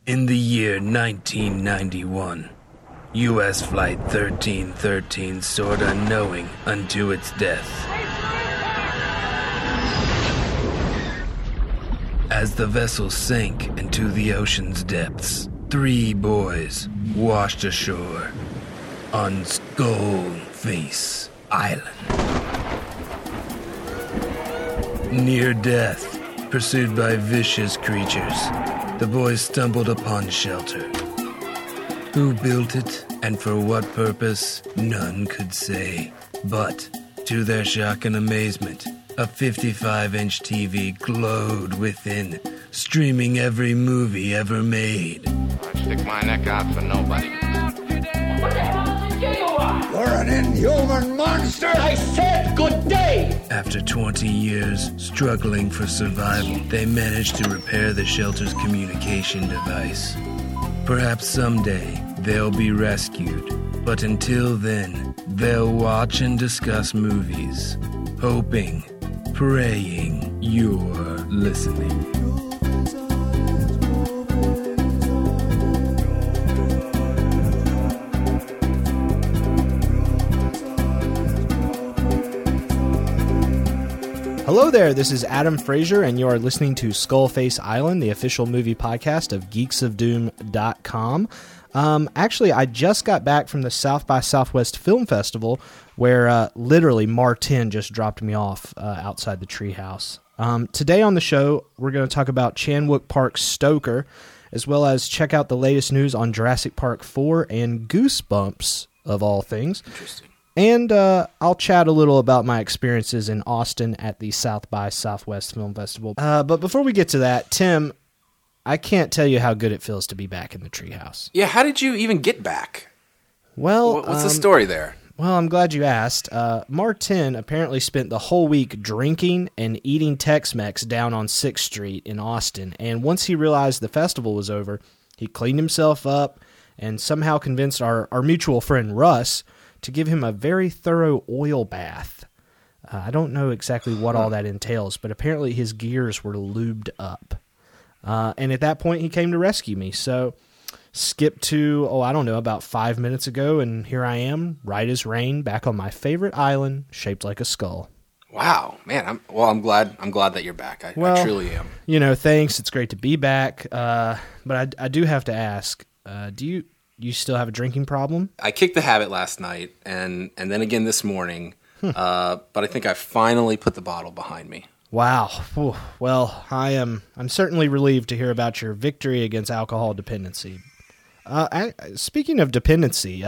In the year 1991, U.S. Flight 1313 soared unknowing unto its death. As the vessel sank into the ocean's depths, 3 boys washed ashore on Skullface Island. Near death, pursued by vicious creatures, the boys stumbled upon shelter. Who built it and for what purpose, none could say. But, to their shock and amazement, a 55-inch TV glowed within, streaming every movie ever made. I stick my neck out for nobody. What the hell is a gigawatt? You're an inhuman monster! I said good day! After 20 years struggling for survival, they managed to repair the shelter's communication device. Perhaps someday they'll be rescued, but until then, they'll watch and discuss movies, hoping, praying you're listening. Hello there, this is Adam Frazier, and you are listening to Skullface Island, the official movie podcast of geeksofdoom.com. Actually, I just got back from the South by Southwest Film Festival, where literally Martin just dropped me off outside the treehouse. Today on the show, we're going to talk about Chan-wook Park's Stoker, as well as check out the latest news on Jurassic Park 4 and Goosebumps, of all things. Interesting. And I'll chat a little about my experiences in Austin at the South by Southwest Film Festival. But before we get to that, Tim, I can't tell you how good it feels to be back in the treehouse. Yeah, how did you even get back? Well, What's the story there? Well, I'm glad you asked. Martin apparently spent the whole week drinking and eating Tex-Mex down on 6th Street in Austin. And once he realized the festival was over, he cleaned himself up and somehow convinced our mutual friend Russ to give him a very thorough oil bath. I don't know exactly what all that entails, but apparently his gears were lubed up. And at that point, he came to rescue me. So skip to, about 5 minutes ago, and here I am, right as rain, back on my favorite island, shaped like a skull. Wow, man! I'm glad that you're back. I truly am. Thanks. It's great to be back. But I do have to ask, do you still have a drinking problem? I kicked the habit last night, and then again this morning. But I think I finally put the bottle behind me. Wow. Whew. Well, I'm certainly relieved to hear about your victory against alcohol dependency. Speaking of dependency,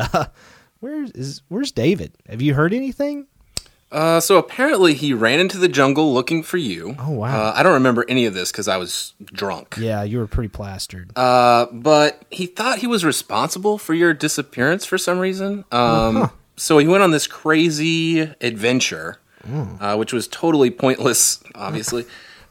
where's David? Have you heard anything? So apparently he ran into the jungle looking for you. Oh, wow. I don't remember any of this because I was drunk. Yeah, you were pretty plastered. But he thought he was responsible for your disappearance for some reason. So he went on this crazy adventure, which was totally pointless, obviously.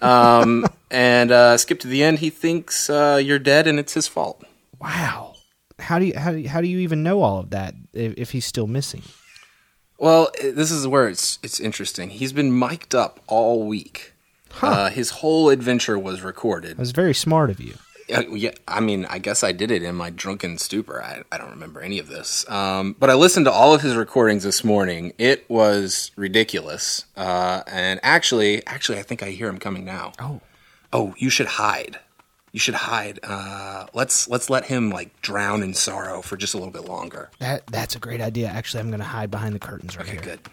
And skip to the end. He thinks you're dead and it's his fault. Wow. How do you even know all of that if he's still missing? Well, this is where it's interesting. He's been mic'd up all week. His whole adventure was recorded. That was very smart of you. Yeah, I mean, I guess I did it in my drunken stupor. I don't remember any of this. But I listened to all of his recordings this morning. It was ridiculous. And actually, I think I hear him coming now. Oh, you should hide. You should hide. Let's let him drown in sorrow for just a little bit longer. That's a great idea. Actually, I'm going to hide behind the curtains right here. Good.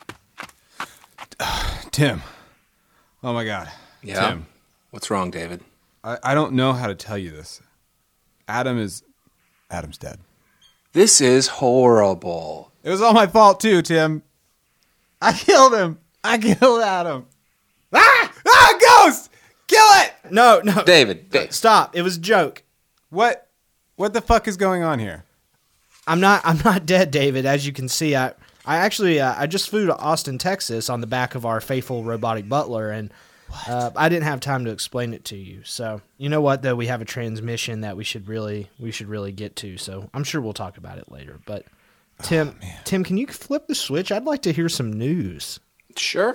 Tim. Oh my God. Yeah. Tim. What's wrong, David? I don't know how to tell you this. Adam's dead. This is horrible. It was all my fault too, Tim. I killed him. I killed Adam. Ghost! Kill it! No, David. Stop. It was a joke. What the fuck is going on here? I'm not dead, David. As you can see, I just flew to Austin, Texas on the back of our faithful robotic butler, and I didn't have time to explain it to you. So, you know what, though? We have a transmission that we should really get to, so I'm sure we'll talk about it later. But Tim, can you flip the switch? I'd like to hear some news. Sure.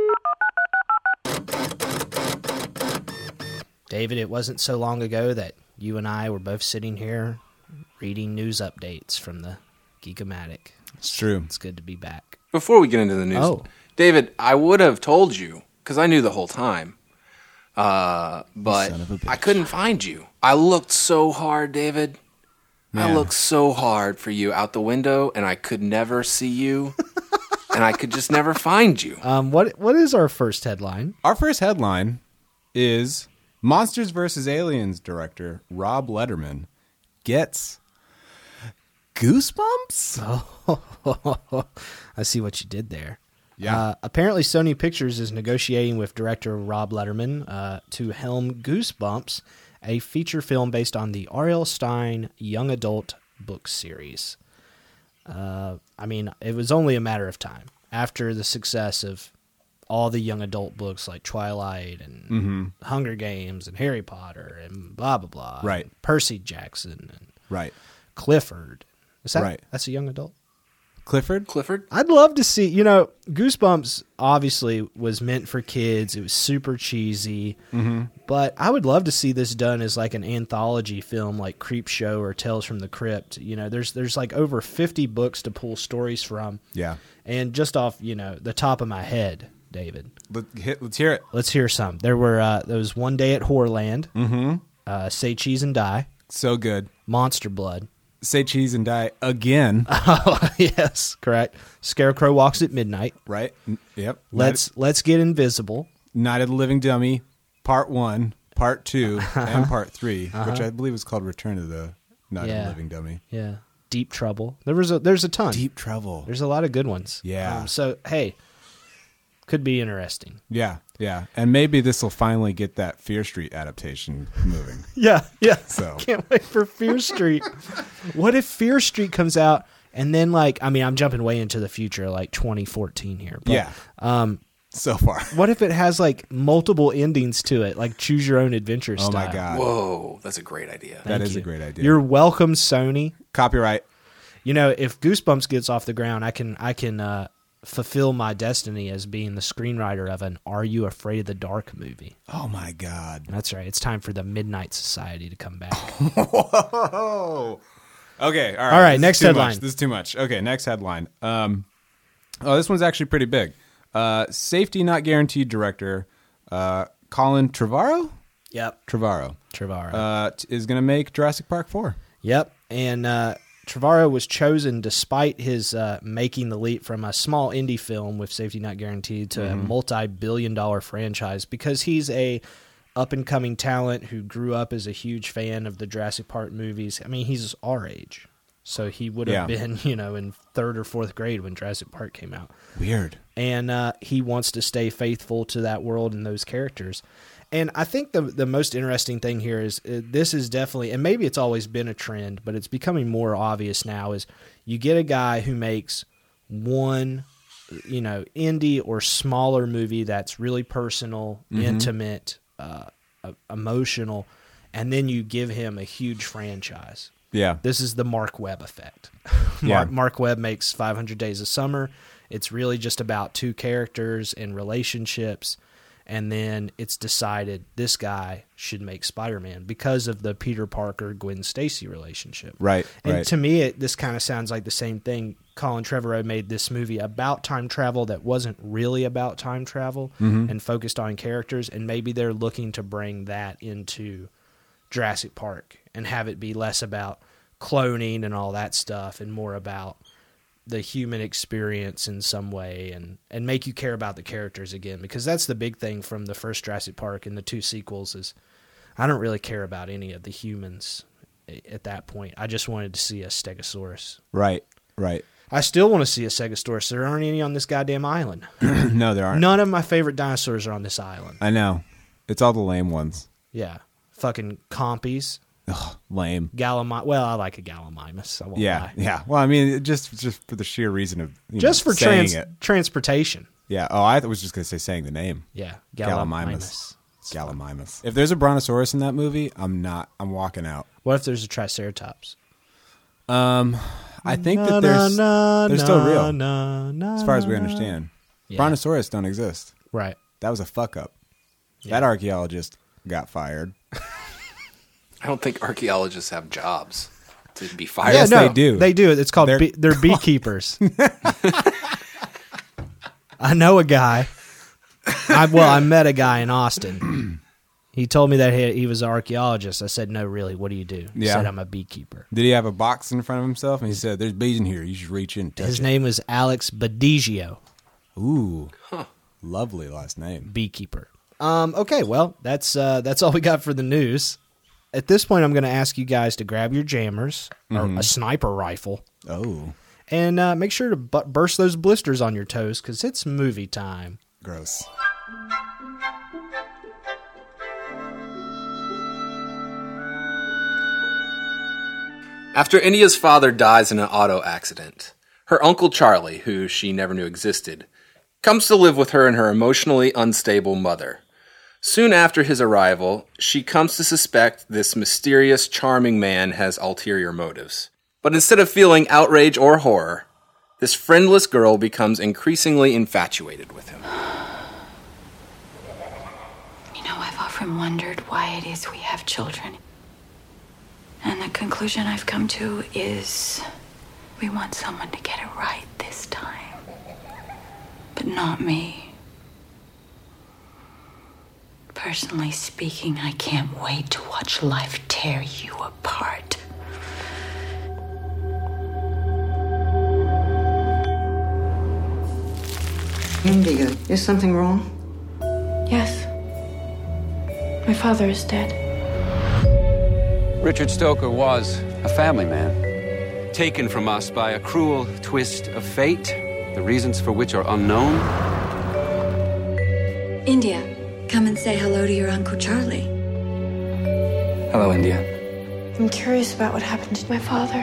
David, it wasn't so long ago that you and I were both sitting here reading news updates from the Geek-O-Matic. It's true. It's good to be back. Before we get into the news, Oh. David, I would have told you, because I knew the whole time, but Son of a bitch. I couldn't find you. I looked so hard, David. I Man. looked so hard for you out the window, and I could never see you, and I could just never find you. What is our first headline? Our first headline is Monsters vs. Aliens director Rob Letterman gets goosebumps? I see what you did there. Yeah. Apparently, Sony Pictures is negotiating with director Rob Letterman to helm Goosebumps, a feature film based on the R.L. Stine young adult book series. I mean, it was only a matter of time after the success of all the young adult books like Twilight and Hunger Games and Harry Potter and blah, blah, blah. Right. And Percy Jackson and Right. Clifford. Is that Right. That's a young adult? Clifford? Clifford? I'd love to see, Goosebumps obviously was meant for kids. It was super cheesy. But I would love to see this done as like an anthology film like Creepshow or Tales from the Crypt. There's like over 50 books to pull stories from. Yeah. And just off, the top of my head, David, Let's hear it. let's hear some. There was One Day at Horrorland, Say Cheese and Die, So good. Monster Blood. Say cheese and die again. Oh, yes, correct. Scarecrow Walks at Midnight. Right? Yep. Let's Get Invisible. Night of the Living Dummy, Part 1, Part 2, and Part 3, which I believe is called Return of the Night of Yeah. the Living Dummy. Yeah. Deep Trouble. There's a ton. Deep Trouble. There's a lot of good ones. Yeah. So, hey, could be interesting. Yeah, yeah. And maybe this will finally get that Fear Street adaptation moving. Yeah. So. Can't wait for Fear Street. What if Fear Street comes out and then I'm jumping way into the future, like 2014 here. But, Yeah. So far. What if it has like multiple endings to it, like Choose Your Own Adventure Oh style? my God. Whoa, that's a great idea. That Thank is a you. great idea. You're welcome, Sony. Copyright. If Goosebumps gets off the ground, I can fulfill my destiny as being the screenwriter of an Are You Afraid of the Dark movie. Oh my God. That's right. It's time for the Midnight Society to come back. Whoa. Okay. All right. All right, This is next too headline. much. This is too much. Okay. Next headline. This one's actually pretty big. Safety Not Guaranteed director Colin Trevorrow Yep. Trevorrow is going to make Jurassic Park 4. Yep. And Trevorrow was chosen despite his making the leap from a small indie film with Safety Not Guaranteed to a multi-billion-dollar franchise because he's a up-and-coming talent who grew up as a huge fan of the Jurassic Park movies. I mean, he's our age. So he would have been, in third or fourth grade when Jurassic Park came out. Weird. And he wants to stay faithful to that world and those characters. And I think the most interesting thing here is this is definitely, and maybe it's always been a trend, but it's becoming more obvious now, is you get a guy who makes one, indie or smaller movie that's really personal, intimate, emotional, and then you give him a huge franchise. Yeah. This is the Mark Webb effect. Yeah. Mark Webb makes 500 Days of Summer. It's really just about two characters and relationships. And then it's decided this guy should make Spider-Man because of the Peter Parker-Gwen Stacy relationship. Right. And right. to me, this kind of sounds like the same thing. Colin Trevorrow made this movie about time travel that wasn't really about time travel and focused on characters. And maybe they're looking to bring that into Jurassic Park and have it be less about cloning and all that stuff and more about the human experience in some way and make you care about the characters again, because that's the big thing from the first Jurassic Park and the two sequels is I don't really care about any of the humans at that point. I just wanted to see a Stegosaurus. Right. I still want to see a Stegosaurus. There aren't any on this goddamn island. No, there aren't. None of my favorite dinosaurs are on this island. I know. It's all the lame ones. Yeah. Fucking Compies. Ugh, lame. Well, I like a Gallimimus. I won't Yeah. lie. Yeah. Well, I mean, just for the sheer reason of Just for saying it. transportation. Yeah. Oh, I was just going to say saying the name. Yeah. Gallimimus. Gallimimus. If there's a Brontosaurus in that movie, I'm walking out. What if there's a Triceratops? I think that they're still real, as far as we understand. Yeah. Brontosaurus don't exist. Right. That was a fuck up. Yeah. That archaeologist got fired. I don't think archaeologists have jobs to be fired. Yes, no, they do. They do. It's called they're beekeepers. I know a guy. I met a guy in Austin. He told me that he was an archaeologist. I said, no, really, what do you do? He said, I'm a beekeeper. Did he have a box in front of himself? And he said, there's bees in here. You should reach in and touch His it. name was Alex Badigio. Ooh. Lovely last name. Beekeeper. Okay, well, that's all we got for the news. At this point, I'm going to ask you guys to grab your jammers, or a sniper rifle, Oh. and make sure to burst those blisters on your toes, because it's movie time. Gross. After India's father dies in an auto accident, her uncle Charlie, who she never knew existed, comes to live with her and her emotionally unstable mother. Soon after his arrival, she comes to suspect this mysterious, charming man has ulterior motives. But instead of feeling outrage or horror, this friendless girl becomes increasingly infatuated with him. You know, I've often wondered why it is we have children. And the conclusion I've come to is we want someone to get it right this time. But not me. Personally speaking, I can't wait to watch life tear you apart. India, is something wrong? Yes. My father is dead. Richard Stoker was a family man, taken from us by a cruel twist of fate, the reasons for which are unknown. India, come and say hello to your Uncle Charlie. Hello, India. I'm curious about what happened to my father.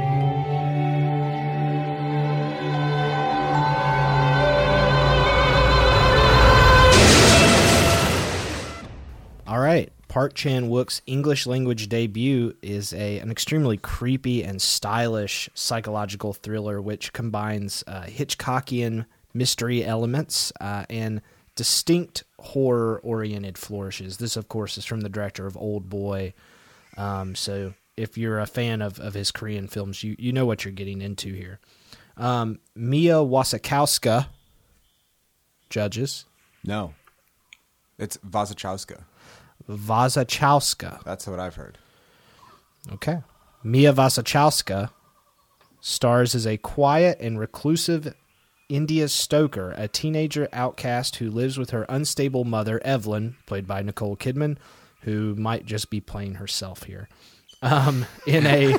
All right. Park Chan-wook's English language debut is an extremely creepy and stylish psychological thriller which combines Hitchcockian mystery elements and distinct horror-oriented flourishes. This, of course, is from the director of Old Boy. So if you're a fan of his Korean films, you know what you're getting into here. Mia Wasikowska judges. No. It's Wasikowska. Wasikowska. That's what I've heard. Okay. Mia Wasikowska stars as a quiet and reclusive India Stoker, a teenager outcast who lives with her unstable mother, Evelyn, played by Nicole Kidman, who might just be playing herself here. In a...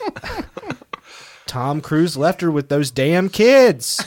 Tom Cruise left her with those damn kids.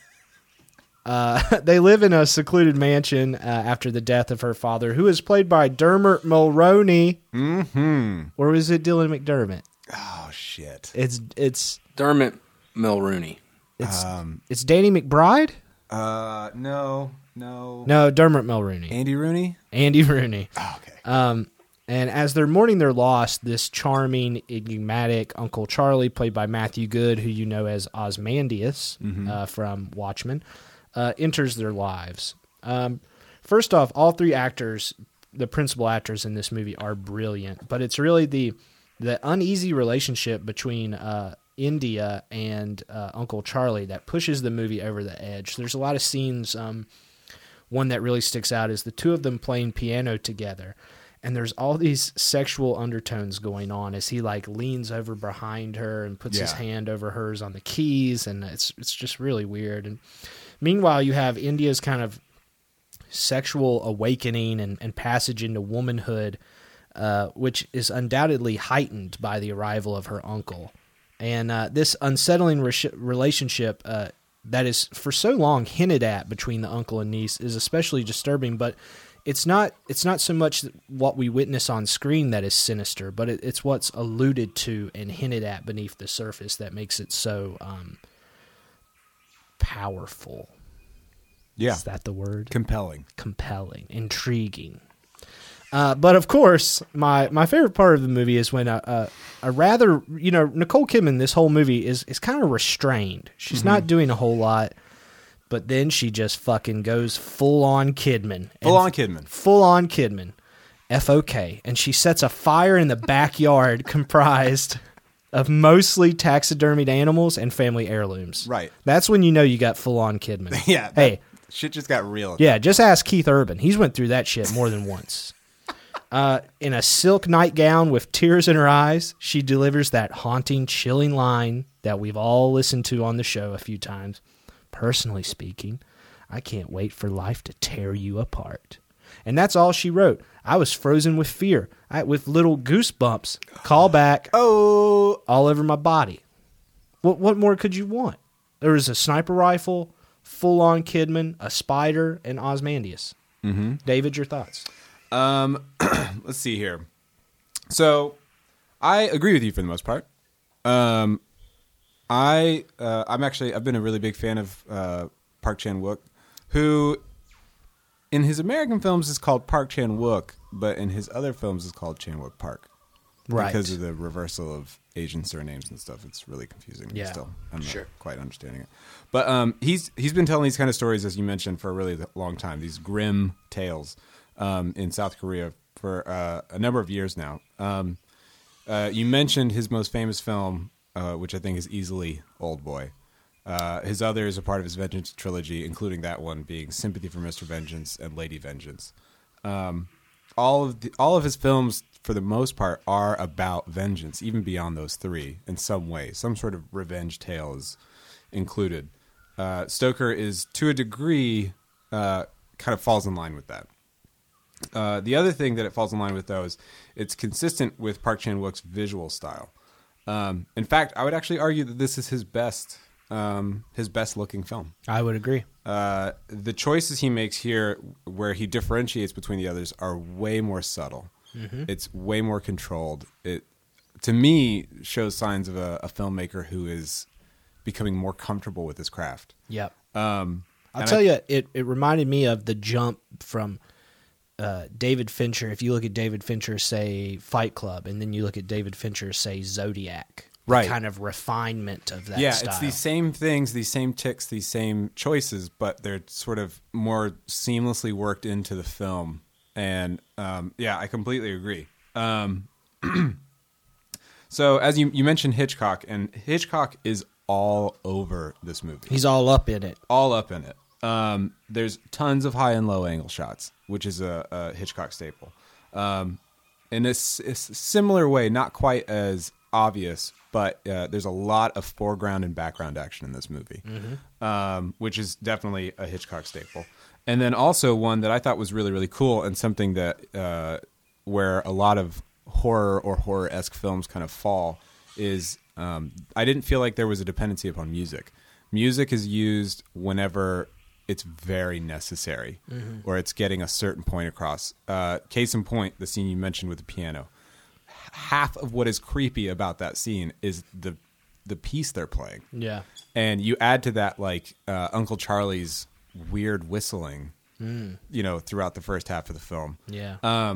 They live in a secluded mansion after the death of her father, who is played by Dermot Mulroney. Mm-hmm. Or is it Dylan McDermott? Oh, shit. It's Dermot Mulroney. It's Danny McBride? No. No, Dermot Mulroney. Andy Rooney? Andy Rooney. Oh, okay. And as they're mourning their loss, this charming, enigmatic Uncle Charlie, played by Matthew Good, who you know as Ozymandias from Watchmen, enters their lives. First off, all three actors, the principal actors in this movie, are brilliant, but it's really the uneasy relationship between India and Uncle Charlie that pushes the movie over the edge. There's a lot of scenes. One that really sticks out is the two of them playing piano together, and there's all these sexual undertones going on as he like leans over behind her and puts his hand over hers on the keys, and it's just really weird. And meanwhile, you have India's kind of sexual awakening and passage into womanhood, which is undoubtedly heightened by the arrival of her uncle. And this unsettling relationship that is for so long hinted at between the uncle and niece is especially disturbing, but it's not so much what we witness on screen that is sinister, but it's what's alluded to and hinted at beneath the surface that makes it so powerful. Yeah. Is that the word? Compelling, intriguing. But of course, my favorite part of the movie is when a rather, Nicole Kidman, this whole movie is kind of restrained. She's not doing a whole lot, but then she just fucking goes full on Kidman. FOK, and she sets a fire in the backyard comprised of mostly taxidermied animals and family heirlooms. Right. That's when you know you got full-on Kidman. Yeah. Hey. Shit just got real. Yeah, just ask Keith Urban. He's went through that shit more than once. In a silk nightgown with tears in her eyes, she delivers that haunting, chilling line that we've all listened to on the show a few times. Personally speaking, I can't wait for life to tear you apart. And that's all she wrote. I was frozen with fear, with little goosebumps, call back, all over my body. What more could you want? There was a sniper rifle, full-on Kidman, a spider, and Ozymandias. Mm-hmm. David, your thoughts? Let's see here. So, I agree with you for the most part. I've been a really big fan of Park Chan-wook, who in his American films is called Park Chan-wook, but in his other films is called Chan-wook Park. Right. Because of the reversal of Asian surnames and stuff. It's really confusing to me still. I'm not quite understanding it. But he's been telling these kind of stories, as you mentioned, for a really long time. These grim tales in South Korea for a number of years now. You mentioned his most famous film, which I think is easily Old Boy. His others are part of his Vengeance trilogy, including that one being Sympathy for Mr. Vengeance and Lady Vengeance. All of his films, for the most part, are about vengeance, even beyond those three, in some way. Some sort of revenge tale is included. Stoker is, to a degree, kind of falls in line with that. The other thing that it falls in line with, though, is it's consistent with Park Chan-wook's visual style. In fact, I would actually argue that this is his best looking film. I would agree. The choices he makes here, where he differentiates between the others, are way more subtle. Mm-hmm. It's way more controlled. It, to me, shows signs of a filmmaker who is becoming more comfortable with his craft. Yep. I'll tell you, it reminded me of the jump from David Fincher. If you look at David Fincher, say, Fight Club, and then you look at David Fincher, say, Zodiac. Right. Kind of refinement of that style. It's these same things, these same ticks, these same choices, but they're sort of more seamlessly worked into the film. And, I completely agree. So, as you mentioned Hitchcock, and Hitchcock is all over this movie. He's all up in it. All up in it. There's tons of high and low angle shots, which is a Hitchcock staple. In a similar way, not quite as obvious, but there's a lot of foreground and background action in this movie, which is definitely a Hitchcock staple. And then also one that I thought was really, really cool, and something that where a lot of horror or horror-esque films kind of fall is I didn't feel like there was a dependency upon music. Music is used whenever it's very necessary or it's getting a certain point across. Case in point, the scene you mentioned with the piano. Half of what is creepy about that scene is the piece they're playing. Yeah. And you add to that like Uncle Charlie's weird whistling, throughout the first half of the film. Yeah.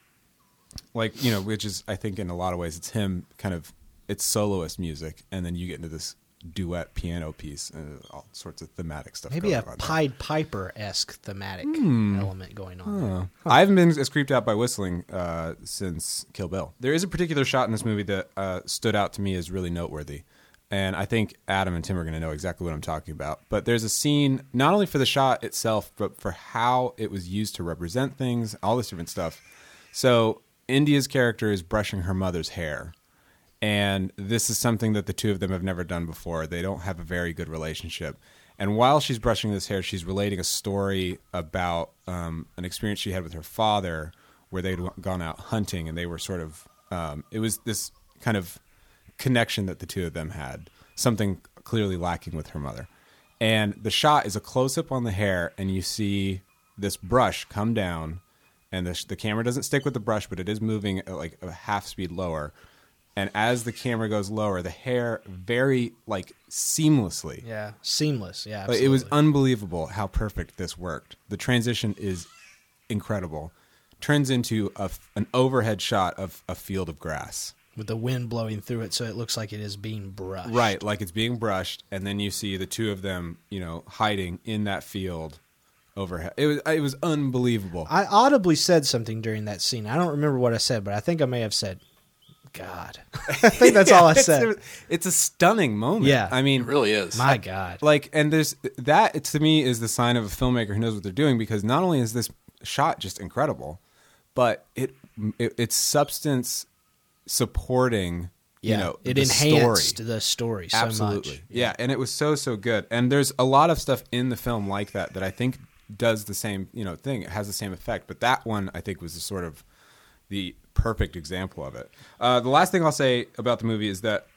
Which is, I think in a lot of ways it's him it's soloist music, and then you get into this duet piano piece and all sorts of thematic stuff. Maybe going a on Pied Piper-esque thematic element going on there. I haven't been as creeped out by whistling since Kill Bill. There is a particular shot in this movie that stood out to me as really noteworthy, and I think Adam and Tim are going to know exactly what I'm talking about. But there's a scene, not only for the shot itself, but for how it was used to represent things, all this different stuff. So India's character is brushing her mother's hair. And this is something that the two of them have never done before. They don't have a very good relationship. And while she's brushing this hair, she's relating a story about an experience she had with her father where they'd gone out hunting, and they were sort of it was this kind of connection that the two of them had, something clearly lacking with her mother. And the shot is a close-up on the hair, and you see this brush come down, and the camera doesn't stick with the brush, but it is moving at like a half speed lower. And as the camera goes lower, the hair very, seamlessly. Yeah, seamless. Yeah, absolutely. It was unbelievable how perfect this worked. The transition is incredible. Turns into an overhead shot of a field of grass. With the wind blowing through it, so it looks like it is being brushed. Right, like it's being brushed. And then you see the two of them, hiding in that field, overhead. It was unbelievable. I audibly said something during that scene. I don't remember what I said, but I think I may have said, God. I think that's all I said. It's a stunning moment. Yeah. I mean, It really is. My God. like, and there's that to me is the sign of a filmmaker who knows what they're doing, because not only is this shot just incredible, but it's substance supporting. You know, it the enhanced story. the story so Absolutely. much. Yeah, and it was so good. And there's a lot of stuff in the film like that I think does the same, thing. It has the same effect, but that one I think was the sort of the perfect example of it. The last thing I'll say about the movie is that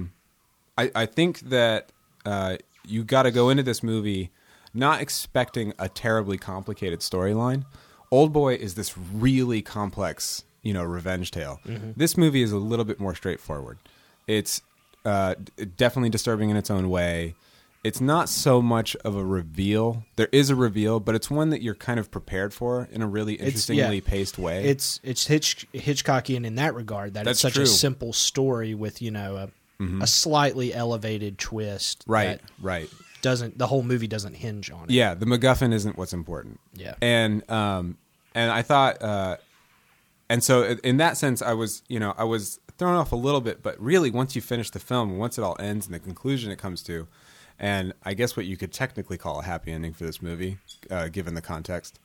I think that you got to go into this movie not expecting a terribly complicated storyline. Oldboy is this really complex, revenge tale. Mm-hmm. This movie is a little bit more straightforward. It's definitely disturbing in its own way. It's not so much of a reveal. There is a reveal, but it's one that you're kind of prepared for in a really interestingly paced way. It's Hitchcockian in that regard. That's such true. a simple story with a slightly elevated twist. Right. The whole movie doesn't hinge on it. Yeah, the MacGuffin isn't what's important. Yeah, and I thought, and so in that sense, I was thrown off a little bit. But really, once you finish the film, once it all ends and the conclusion it comes to. And I guess what you could technically call a happy ending for this movie, given the context,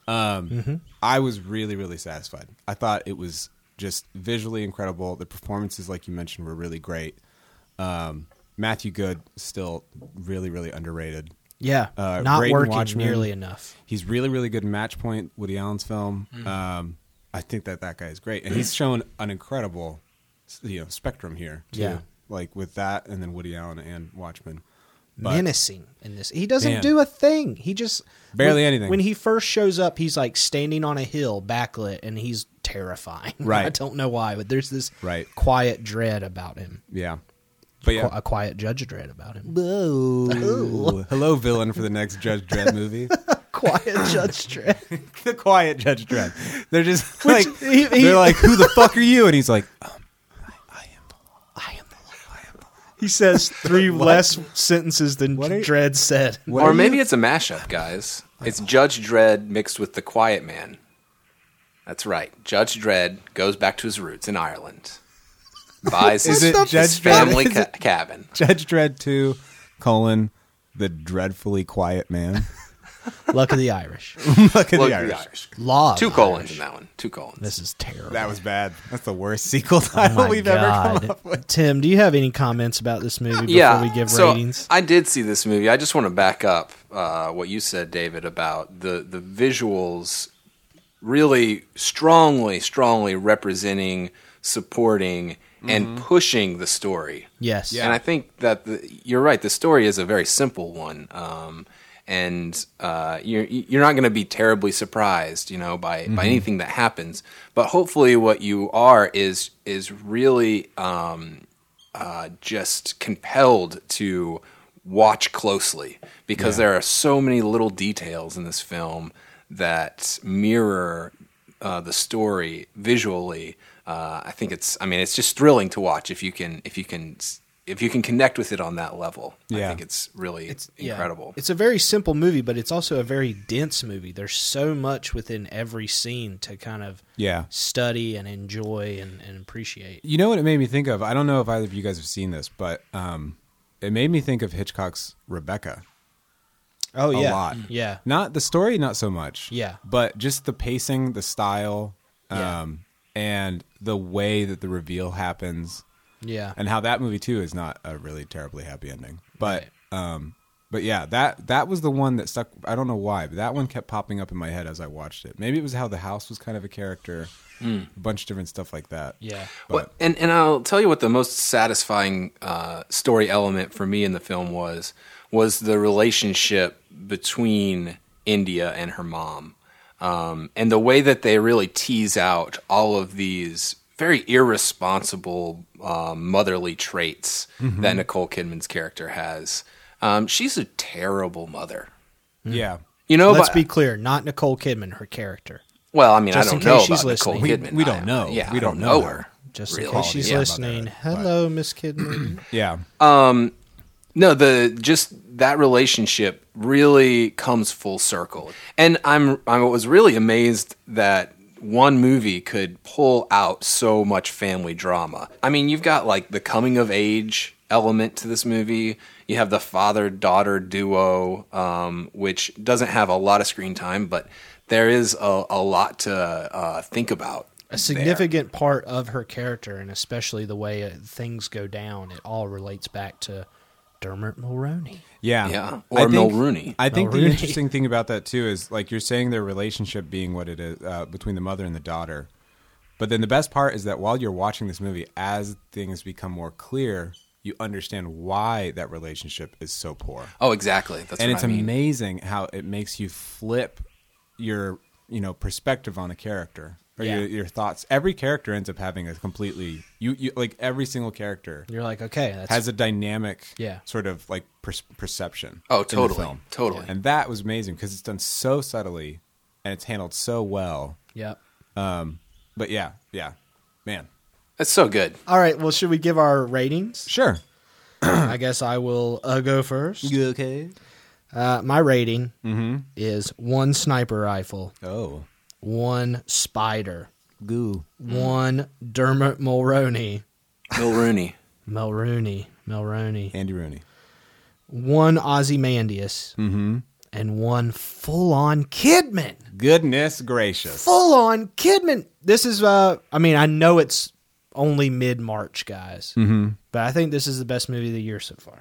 I was really, really satisfied. I thought it was just visually incredible. The performances, like you mentioned, were really great. Matthew Good, still really, really underrated. Yeah, not working nearly enough. He's really, really good in Match Point, Woody Allen's film. I think that guy is great. And he's shown an incredible spectrum here, too. Yeah. Like with that and then Woody Allen and Watchmen. Menacing in this. He doesn't do a thing. He just barely anything. When he first shows up, he's like standing on a hill, backlit, and he's terrifying. Right. I don't know why, but there's this quiet dread about him. Yeah. But a quiet Judge Dredd about him. Whoa. Hello, villain for the next Judge Dredd movie. Quiet Judge Dredd. The quiet Judge Dredd. They're just they're like, who the fuck are you? And he's like, He says three less sentences than Dredd said. Or maybe it's a mashup, guys. It's Judge Dredd mixed with the Quiet Man. That's right. Judge Dredd goes back to his roots in Ireland. Buys his family cabin. Judge Dredd 2, the dreadfully quiet man. Luck of the Irish. Luck of the Irish. Law. Two colons in that one. 2 colons. This is terrible. That was bad. That's the worst sequel title we've ever come up with. Tim, do you have any comments about this movie before we give ratings? I did see this movie. I just want to back up what you said, David, about the visuals really strongly representing, supporting, and pushing the story. Yes. Yeah. And I think that you're right. The story is a very simple one. And you're not going to be terribly surprised, by anything that happens. But hopefully, what you are is really just compelled to watch closely, because there are so many little details in this film that mirror the story visually. I think it's just thrilling to watch if you can connect with it on that level. Yeah. I think it's really incredible. It's a very simple movie, but it's also a very dense movie. There's so much within every scene to kind of study and enjoy and appreciate. You know what it made me think of? I don't know if either of you guys have seen this, but it made me think of Hitchcock's Rebecca. Oh, yeah. A lot. Yeah. Not the story, not so much. Yeah. But just the pacing, the style, and the way that the reveal happens. Yeah. And how that movie too is not a really terribly happy ending. But yeah, that was the one that stuck. I don't know why, but that one kept popping up in my head as I watched it. Maybe it was how the house was kind of a character, a bunch of different stuff like that. Yeah. But, and I'll tell you what the most satisfying story element for me in the film was the relationship between India and her mom. And the way that they really tease out all of these very irresponsible motherly traits that Nicole Kidman's character has. She's a terrible mother. Yeah. Let's be clear, not Nicole Kidman, her character. Well, I Just don't in know case she's about Nicole listening. Kidman. We don't know. Yeah, we I don't know her. Just really. in case she's listening. Hello, Miss Kidman. Yeah. No, just that relationship really comes full circle. And I was really amazed that one movie could pull out so much family drama. I mean, you've got like the coming of age element to this movie. You have the father-daughter duo, which doesn't have a lot of screen time, but there is a lot to think about. A significant part of her character, and especially the way things go down, it all relates back to Dermot Mulroney. Yeah. Or Mulrooney. I think the interesting thing about that, too, is like you're saying their relationship being what it is between the mother and the daughter. But then the best part is that while you're watching this movie, as things become more clear, you understand why that relationship is so poor. Oh, exactly. That's and what it's I mean. amazing how it makes you flip your perspective on a character. Or your thoughts. Every character ends up having a completely you like every single character. You're like, okay, that's has a dynamic, Yeah. sort of like perception. Oh, in the totally, film. totally. And that was amazing because it's done so subtly and it's handled so well. Yep. But yeah, man, That's so good. All right, well, should we give our ratings? sure. I guess I will go first. You okay? My rating is 1 sniper rifle, Oh, 1 spider, goo. 1 Dermot Mulroney, Mulrooney. Andy Rooney. 1 Ozymandias, and 1 full-on Kidman. Goodness gracious. Full-on Kidman. This is, I know it's only mid-March, guys, but I think this is the best movie of the year so far.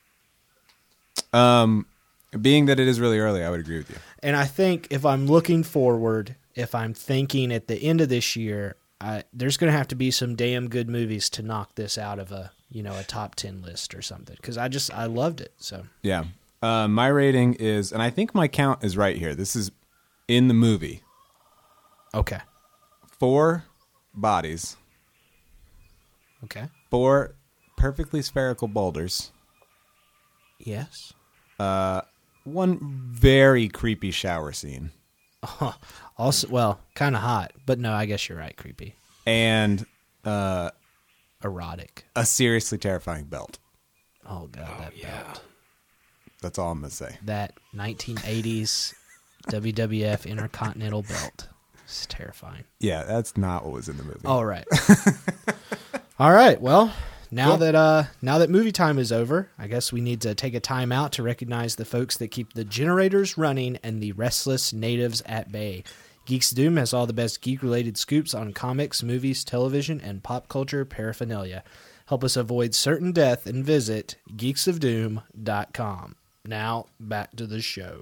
Being that it is really early, I would agree with you. And I think if I'm looking forward, if I'm thinking at the end of this year, there's going to have to be some damn good movies to knock this out of a top 10 list or something. Because I loved it. So Yeah. My rating is, and I think my count is right here. This is in the movie. okay, 4 bodies, okay, 4 perfectly spherical boulders, yes. 1 very creepy shower scene, Also, well, kind of hot, but no, I guess you're right. Creepy, and erotic. a seriously terrifying belt. Oh god, that belt. That's all I'm going to say. That 1980s WWF Intercontinental belt. It's terrifying. Yeah, that's not what was in the movie. All right. All right. Well, now that movie time is over, I guess we need to take a time out to recognize the folks that keep the generators running and the restless natives at bay. Geeks of Doom has all the best geek-related scoops on comics, movies, television, and pop culture paraphernalia. Help us avoid certain death and visit geeksofdoom.com. Now, back to the show.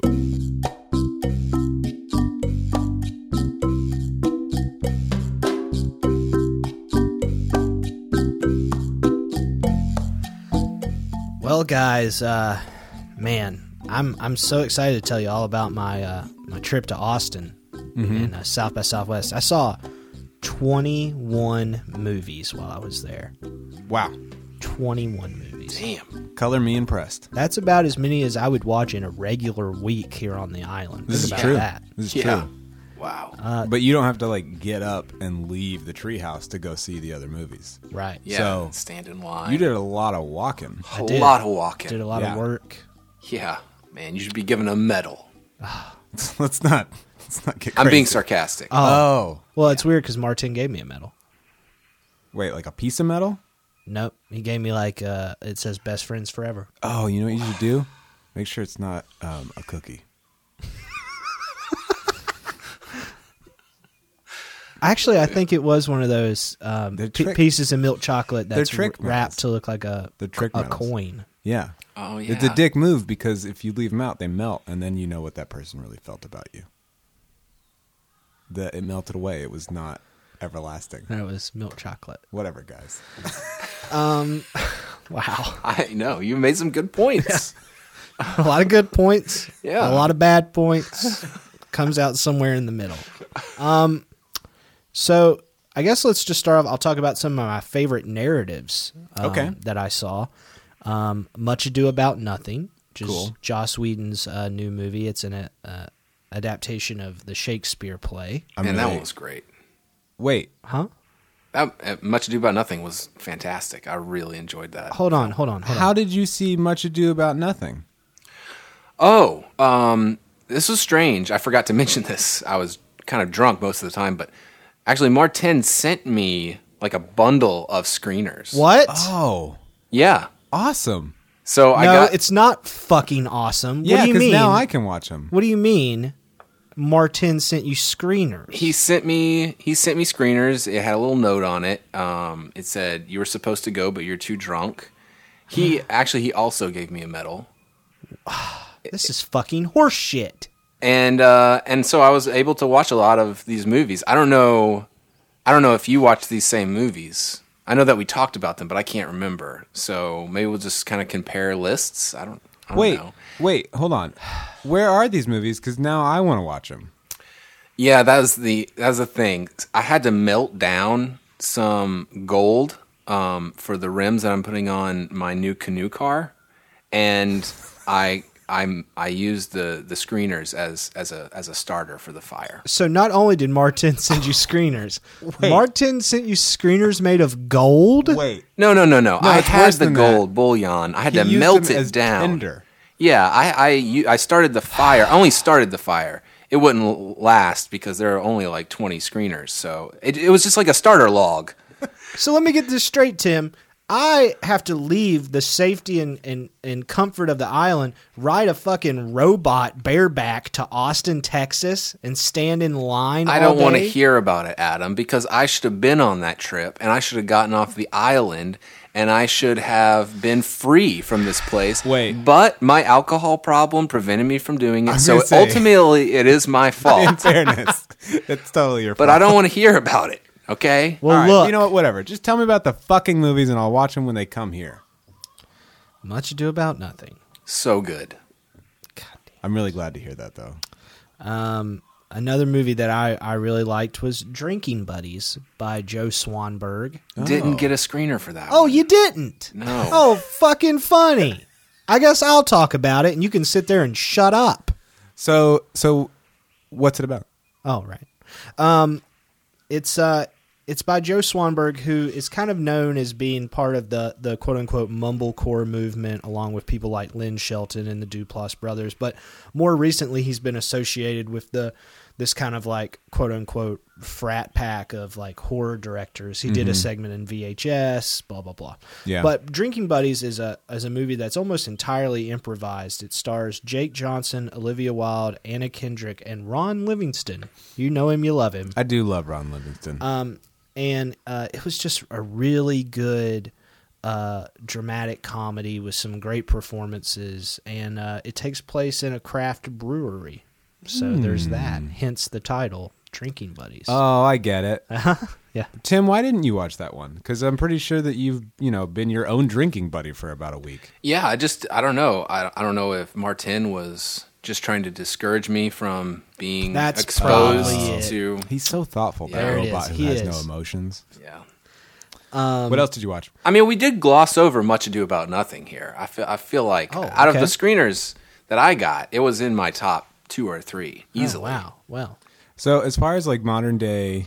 Well, guys, man, I'm so excited to tell you all about my trip to Austin and South by Southwest. I saw 21 movies while I was there. Wow. 21 movies. Damn. Color me impressed. That's about as many as I would watch in a regular week here on the island. This is Think about true. that. This is Yeah. true. Wow. But you don't have to like get up and leave the treehouse to go see the other movies. Right. Yeah. So, stand in line. You did a lot of walking. a did. lot of walking. Did a lot Yeah. of work. Yeah, man, you should be given a medal. Let's not get crazy. I'm being sarcastic. Oh. Well, it's weird because Martin gave me a medal. Wait, like a piece of metal? Nope. He gave me it says best friends forever. Oh, you know what you should do? Make sure it's not a cookie. Actually, I think it was one of those trick- pieces of milk chocolate that's trick wrapped medals. to look like a trick medals. coin. Yeah. Oh, yeah. It's a dick move because if you leave them out, they melt, and then you know what that person really felt about you. It melted away. It was not everlasting. That was milk chocolate. Whatever, guys. Wow. I know. You made some good points. A lot of good points. Yeah. A lot of bad points. Comes out somewhere in the middle. So I guess let's just start off. I'll talk about some of my favorite narratives that I saw. Much Ado About Nothing, which is Joss Whedon's new movie. It's an adaptation of the Shakespeare play. And that one was great. Wait. Huh? That Much Ado About Nothing was fantastic. I really enjoyed that. Hold on. How did you see Much Ado About Nothing? Oh, this was strange. I forgot to mention this. I was kind of drunk most of the time, but actually Martin sent me like a bundle of screeners. What? Oh, Yeah. awesome. So I got it's not fucking awesome. Yeah, what do you because mean? now I can watch them. What do you mean? Martin sent you screeners. he sent me screeners. It had a little note on it. It said you were supposed to go, but you're too drunk. He also gave me a medal. This is fucking horse shit. And so I was able to watch a lot of these movies. I don't know if you watched these same movies. I know that we talked about them, but I can't remember. So maybe we'll just kind of compare lists. I don't know. Wait, hold on. Where are these movies? Because now I want to watch them. Yeah, that was the thing. I had to melt down some gold for the rims that I'm putting on my new canoe car, and I used the screeners as a starter for the fire. So not only did Martin send you screeners, Martin sent you screeners made of gold? Wait. No. I it's had worse the than gold bullion. I had to He used melt them it as down. tinder. Yeah, I started the fire. I only started the fire. It wouldn't last because there are only like 20 screeners. So it was just like a starter log. So let me get this straight, Tim. I have to leave the safety and comfort of the island, ride a fucking robot bareback to Austin, Texas, and stand in line I all don't want to day? hear about it, Adam, because I should have been on that trip and I should have gotten off the island and I should have been free from this place. Wait. But my alcohol problem prevented me from doing it. was So gonna say- ultimately, it is my In fault. fairness, it's totally your fault. But I don't want to hear about it, okay? Well, All right, look. you know what? Whatever. Just tell me about the fucking movies, and I'll watch them when they come here. Much ado about nothing. So good. I'm really glad to hear that, though. Another movie that I really liked was Drinking Buddies by Joe Swanberg. Didn't get a screener for that Oh, one. you didn't? No. Oh, fucking funny. I guess I'll talk about it, and you can sit there and shut up. So what's it about? Oh, right. It's by Joe Swanberg, who is kind of known as being part of the quote-unquote mumblecore movement, along with people like Lynn Shelton and the Duplass brothers. But more recently, he's been associated with this kind of like quote-unquote frat pack of like horror directors. He did a segment in VHS, blah, blah, blah. Yeah. But Drinking Buddies is a movie that's almost entirely improvised. It stars Jake Johnson, Olivia Wilde, Anna Kendrick, and Ron Livingston. You know him, you love him. I do love Ron Livingston. And it was just a really good dramatic comedy with some great performances, and it takes place in a craft brewery. So there's that, hence the title, Drinking Buddies. Oh, I get it. Yeah. Tim, why didn't you watch that one? Because I'm pretty sure that you've been your own drinking buddy for about a week. Yeah, I don't know. I don't know if Martin was just trying to discourage me from being That's exposed probably it. to. He's so thoughtful, that There it robot is. who He has is. no emotions. Yeah. What else did you watch? I mean, we did gloss over Much Ado About Nothing here. I feel like out of okay. the screeners that I got, it was in my top 2 or 3 easily. Oh, wow. Well, So as far as like modern day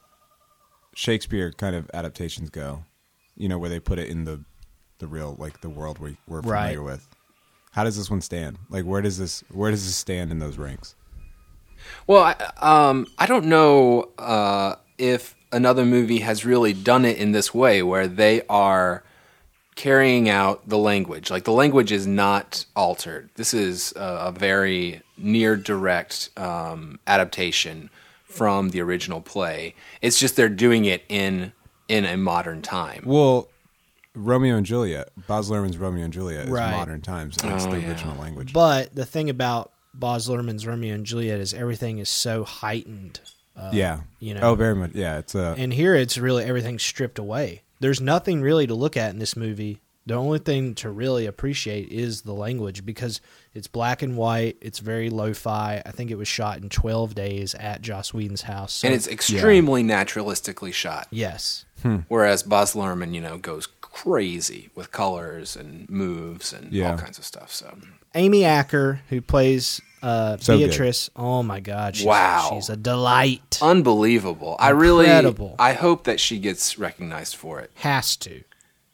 Shakespeare kind of adaptations go, where they put it in the real, like the world we're familiar Right. with, how does this one stand? Like where does this stand in those ranks? Well, I don't know if another movie has really done it in this way, where they are carrying out the language. Like the language is not altered. This is a very near direct adaptation from the original play. It's just they're doing it in a modern time. Well, Romeo and Juliet, Baz Luhrmann's Romeo and Juliet is Right. modern times. And it's the original language. but the thing about Baz Luhrmann's Romeo and Juliet is everything is so heightened. Yeah. you know. Oh, very much. Yeah. It's And here it's really everything's stripped away. There's nothing really to look at in this movie. The only thing to really appreciate is the language, because it's black and white. It's very lo-fi. I think it was shot in 12 days at Joss Whedon's house. So, And it's extremely naturalistically shot. yes. Whereas Baz Luhrmann, goes crazy with colors and moves and Yeah. all kinds of stuff. So Amy Acker, who plays So Beatrice. Oh my God. Wow. She's a delight. unbelievable. Incredible. I hope that she gets recognized for it. Has to.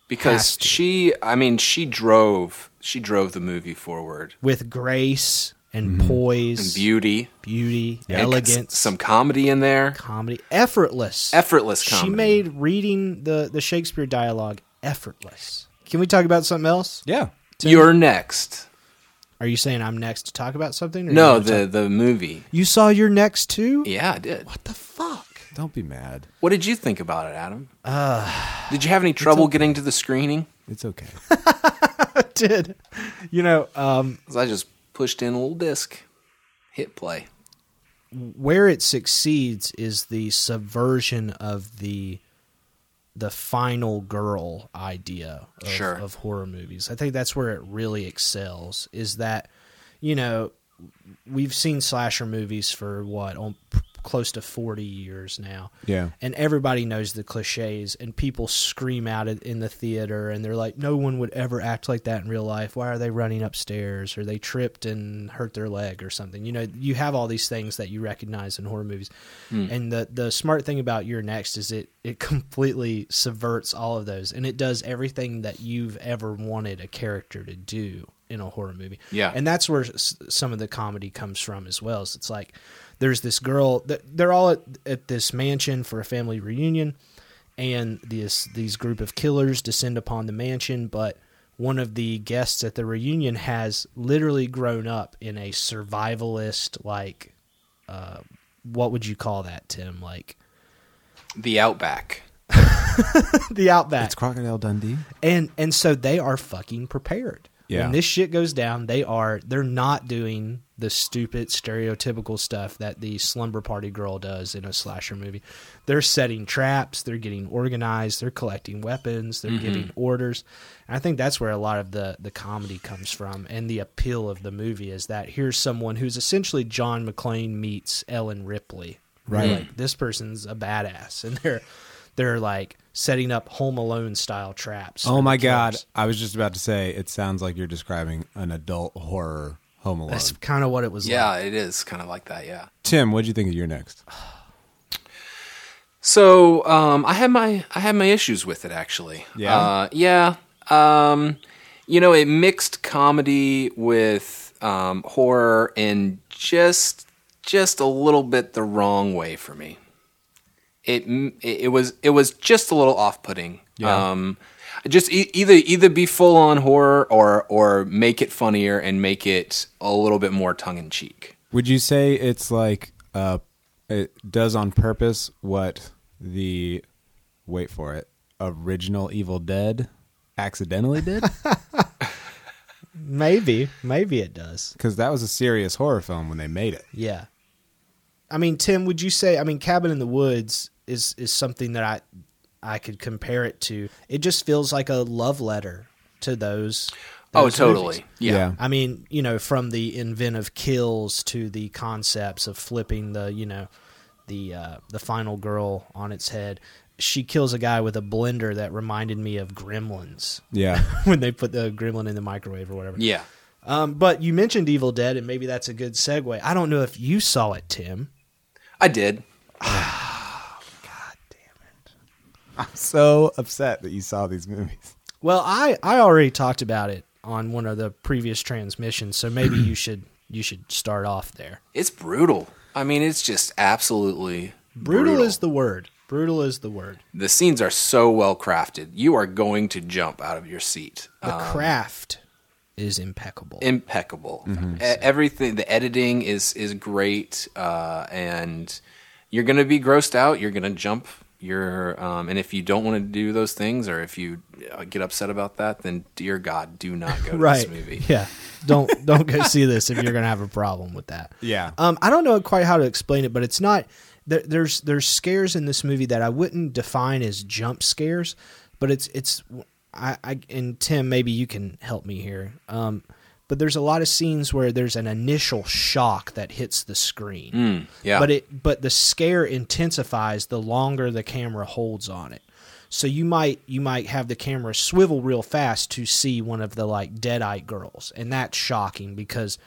because she drove the movie forward with grace and poise and beauty, elegance, some comedy in there, effortless comedy. She made reading the Shakespeare dialogue effortless. Can we talk about something else? Yeah. You're next. Are you saying I'm next to talk about something? Or No, the movie. You saw your next too? Yeah, I did. What the fuck? Don't be mad. What did you think about it, Adam? Did you have any trouble getting to the screening? It's okay. I did. You know, 'Cause I just pushed in a little disc, hit play. Where it succeeds is the subversion of the final girl idea of horror movies. I think that's where it really excels, is that, you know, we've seen slasher movies for close to 40 years now. Yeah. And everybody knows the cliches, and people scream out in the theater, and they're like, no one would ever act like that in real life. Why are they running upstairs? Or they tripped and hurt their leg or something. You know, you have all these things that you recognize in horror movies. And the smart thing about You're Next is it completely subverts all of those, and it does everything that you've ever wanted a character to do in a horror movie. Yeah. And that's where some of the comedy comes from as well. So it's like, there's this girl, they're all at this mansion for a family reunion, and these group of killers descend upon the mansion, but one of the guests at the reunion has literally grown up in a survivalist, like, what would you call that, Tim? Like, the Outback. The Outback. It's Crocodile Dundee. And so they are fucking prepared. Yeah. When this shit goes down, they're not doing the stupid stereotypical stuff that the slumber party girl does in a slasher movie. They're setting traps, they're getting organized, they're collecting weapons, they're giving orders. And I think that's where a lot of the comedy comes from, and the appeal of the movie is that here's someone who's essentially John McClane meets Ellen Ripley. Right. Like, this person's a badass, and they're like setting up Home Alone style traps. Oh my God. I was just about to say, it sounds like you're describing an adult horror Home Alone. That's kind of what it was like. Yeah, it is kind of like that, yeah. Tim, what'd you think of You're Next? So, I had my issues with it, actually. Yeah? You know, it mixed comedy with horror in just a little bit the wrong way for me. It was just a little off-putting. Yeah. Just either be full on horror or make it funnier and make it a little bit more tongue in cheek. Would you say it's like it does on purpose what the original Evil Dead accidentally did? Maybe it does. Because that was a serious horror film when they made it. Yeah. I mean, Tim, would you say, Cabin in the Woods is something that I could compare it to. It just feels like a love letter to those totally. Movies. Yeah. I mean, you know, from the inventive kills to the concepts of flipping the final girl on its head. She kills a guy with a blender that reminded me of Gremlins. Yeah. When they put the gremlin in the microwave or whatever. Yeah. But you mentioned Evil Dead, and maybe that's a good segue. I don't know if you saw it, Tim. I did. God damn it. I'm so upset that you saw these movies. Well, I already talked about it on one of the previous transmissions, so maybe you should start off there. It's brutal. I mean, it's just absolutely brutal is the word. Brutal is the word. The scenes are so well crafted. You are going to jump out of your seat. The craft is impeccable. Everything, the editing is great, and you're going to be grossed out. You're going to jump. And if you don't want to do those things, or if you get upset about that, then dear God, do not go to this movie. Yeah, don't go see this if you're going to have a problem with that. Yeah. I don't know quite how to explain it, but it's not. There's scares in this movie that I wouldn't define as jump scares, but it's. And Tim, maybe you can help me here. But there's a lot of scenes where there's an initial shock that hits the screen. Yeah. But the scare intensifies the longer the camera holds on it. So you might have the camera swivel real fast to see one of the like deadite girls, and that's shocking because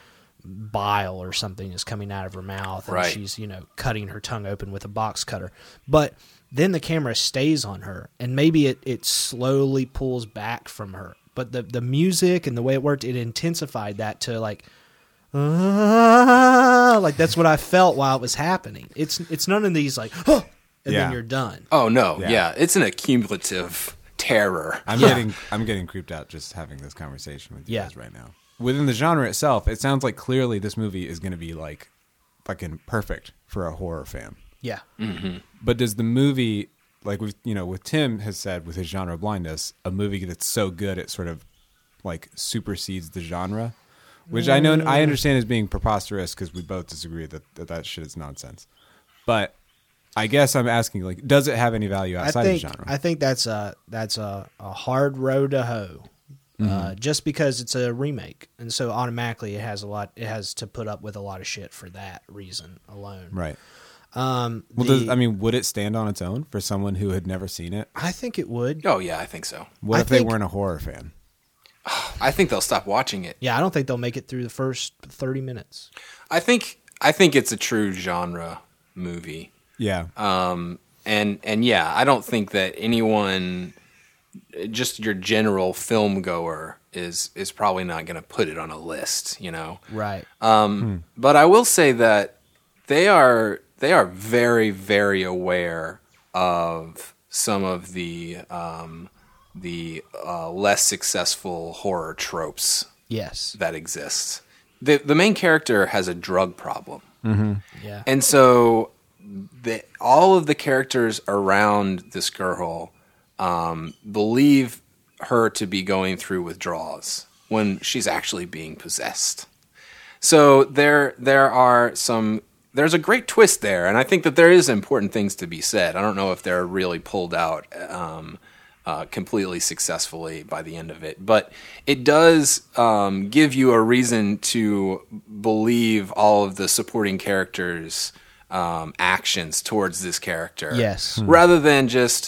bile or something is coming out of her mouth, and Right. she's, cutting her tongue open with a box cutter. But then the camera stays on her, and maybe it slowly pulls back from her. But the music and the way it worked, it intensified that to like that's what I felt while it was happening. It's none of these like, and then you're done. Oh no, Yeah. yeah, it's an accumulative terror. I'm getting creeped out just having this conversation with you guys right now. Within the genre itself, it sounds like clearly this movie is going to be like fucking perfect for a horror fan. Yeah. Mm-hmm. But does the movie, like with Tim has said with his genre blindness, a movie that's so good it sort of like supersedes the genre, which I understand as being preposterous because we both disagree that shit is nonsense. But I guess I'm asking, like, does it have any value outside of the genre? I think that's a hard road to hoe. Just because it's a remake, and so automatically it has to put up with a lot of shit for that reason alone. Right. Would it stand on its own for someone who had never seen it? I think it would. Oh yeah, I think so. What if they weren't a horror fan? I think they'll stop watching it. Yeah, I don't think they'll make it through the first 30 minutes. I think it's a true genre movie. Yeah. And yeah, I don't think that anyone, just your general film goer, is probably not going to put it on a list, Right. But I will say that they are very, very aware of some of the less successful horror tropes. Yes. That exist. The main character has a drug problem. Mm-hmm. Yeah. And so all of the characters around this girl believe her to be going through withdrawals when she's actually being possessed. So there's a great twist there, and I think that there is important things to be said. I don't know if they're really pulled out completely successfully by the end of it, but it does give you a reason to believe all of the supporting characters' actions towards this character. Yes. Rather than just,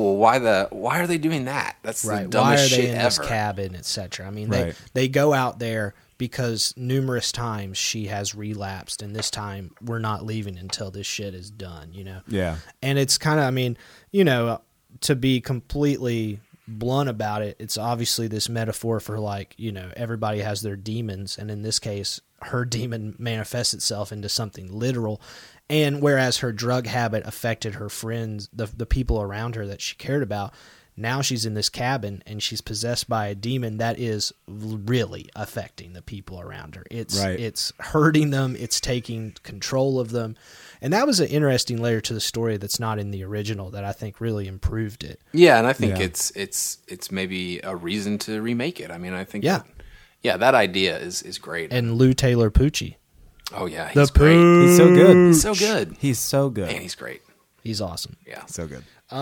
why are they doing that? That's right. the dumbest shit Why are they in ever. this cabin, etc.? I mean, Right. they go out there because numerous times she has relapsed, and this time we're not leaving until this shit is done, Yeah. And it's kind of, to be completely blunt about it, it's obviously this metaphor for like, everybody has their demons, and in this case, her demon manifests itself into something literal. And whereas her drug habit affected her friends, the people around her that she cared about, now she's in this cabin and she's possessed by a demon that is really affecting the people around her. It's hurting them. It's taking control of them. And that was an interesting layer to the story that's not in the original that I think really improved it. Yeah, and I think it's maybe a reason to remake it. I mean, I think that idea is great. And Lou Taylor Pucci. Oh yeah, he's great. He's so good. He's so good. He's so good. Man, he's great. He's awesome. Yeah, so good.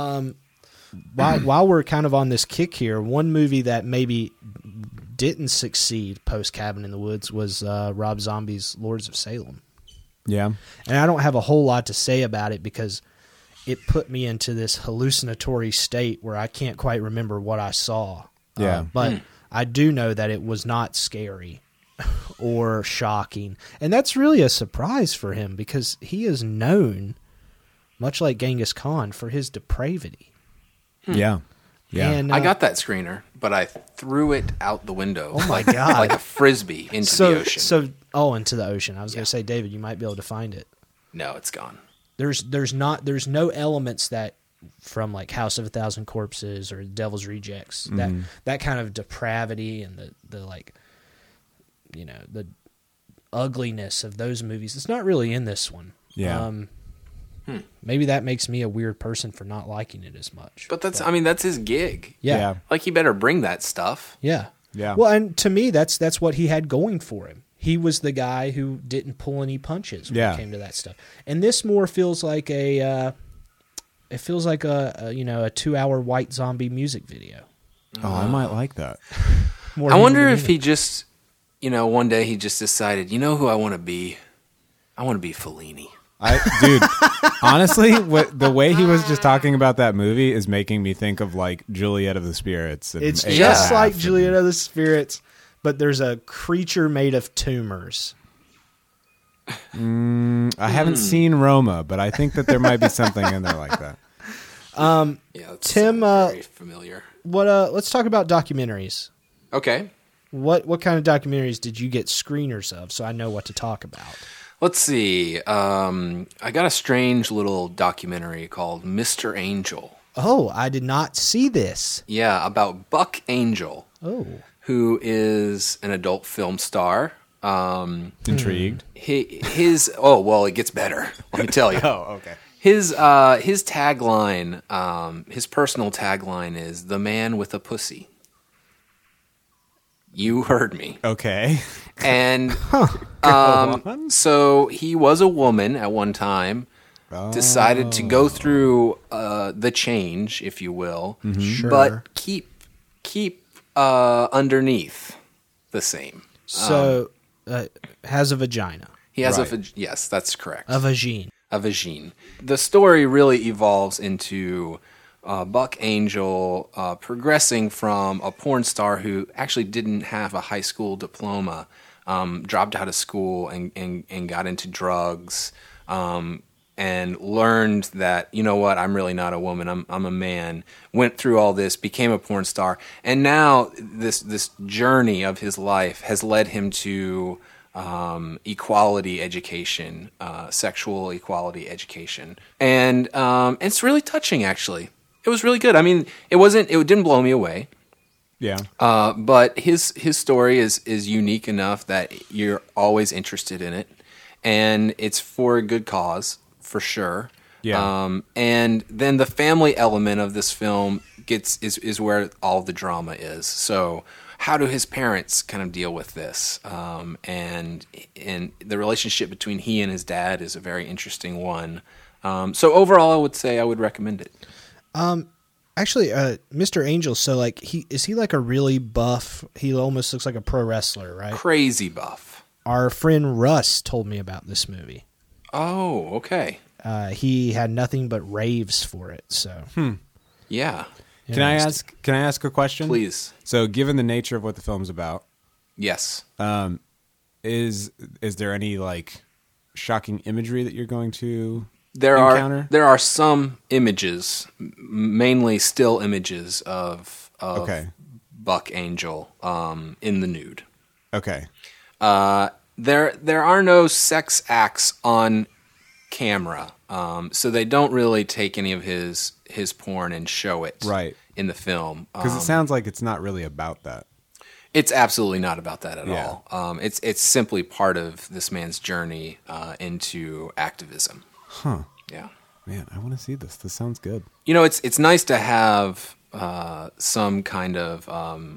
While we're kind of on this kick here, one movie that maybe didn't succeed post Cabin in the Woods was Rob Zombie's Lords of Salem. Yeah. And I don't have a whole lot to say about it because it put me into this hallucinatory state where I can't quite remember what I saw. Yeah. But I do know that it was not scary or shocking. And that's really a surprise for him because he is known, much like Genghis Khan, for his depravity. Yeah. Yeah. And, I got that screener, but I threw it out the window. Oh my God. Like a frisbee into the ocean. Into the ocean. I was going to say, David, you might be able to find it. No, it's gone. There's no elements that from like House of a Thousand Corpses or Devil's Rejects, that kind of depravity and the like, the ugliness of those movies. It's not really in this one. Yeah. Maybe that makes me a weird person for not liking it as much. But that's his gig. Yeah. Like he better bring that stuff. Yeah. Yeah. Well, and to me, that's what he had going for him. He was the guy who didn't pull any punches when it came to that stuff. And this more feels like a 2-hour White Zombie music video. Oh, I might like that. I wonder if he just, one day he just decided, who I want to be? I want to be Fellini. Dude, honestly, the way he was just talking about that movie is making me think of like Juliet of the Spirits. It's just like Juliet of the Spirits, but there's a creature made of tumors I haven't seen Roma, but I think that there might be something in there like that. Yeah, Tim, very familiar. let's talk about documentaries. Okay. What kind of documentaries did you get screeners of, so I know what to talk about? Let's see. I got a strange little documentary called Mr. Angel. Oh, I did not see this. Yeah, about Buck Angel. Oh. Who is an adult film star. Intrigued. It gets better. Let me tell you. Oh, okay. His tagline, his personal tagline is "The man with a pussy." You heard me. Okay. And so he was a woman at one time. Decided to go through the change, if you will, Sure. but keep underneath the same. So, has a vagina. He has Right. yes, that's correct. A vagine. A vagine. The story really evolves into Buck Angel progressing from a porn star who actually didn't have a high school diploma, dropped out of school and got into drugs, and learned that, you know what, I'm really not a woman, I'm a man, went through all this, became a porn star, and now this journey of his life has led him to equality education, sexual equality education. And it's really touching, actually. It was really good. I mean, it didn't blow me away. Yeah. But his story is unique enough that you're always interested in it. And it's for a good cause, for sure. Yeah. And then the family element of this film is where all the drama is. So how do his parents kind of deal with this? And the relationship between he and his dad is a very interesting one. So overall, I would say I would recommend it. Actually, Mr. Angel, so like is he like a really buff? He almost looks like a pro wrestler, right? Crazy buff. Our friend Russ told me about this movie. Oh, okay. He had nothing but raves for it. So, Yeah. Can I ask a question? Please. So, given the nature of what the film's about, Yes. is there any like shocking imagery that you're going to There encounter? are some images, mainly still images of Okay. Buck Angel in the nude. Okay. There are no sex acts on camera, so they don't really take any of his porn and show it Right. in the film. Because it sounds like it's not really about that. It's absolutely not about that at Yeah. all. It's simply part of this man's journey into activism. Huh. Yeah. Man, I want to see this. This sounds good. You know, it's nice to have some kind of